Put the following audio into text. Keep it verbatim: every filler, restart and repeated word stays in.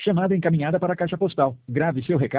Chamada encaminhada para a caixa postal. Grave seu recado.